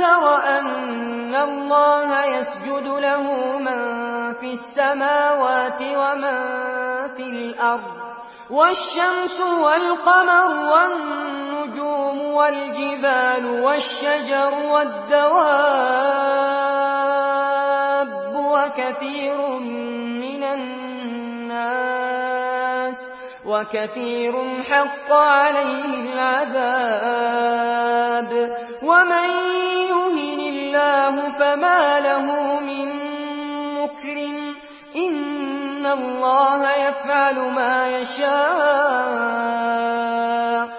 تر أن الله يسجد له من في السماوات ومن في الأرض والشمس والقمر والنجوم والجبال والشجر والدواب وكثير حق عليه العذاب ومن يهن الله فما له من مكرم إن الله يفعل ما يشاء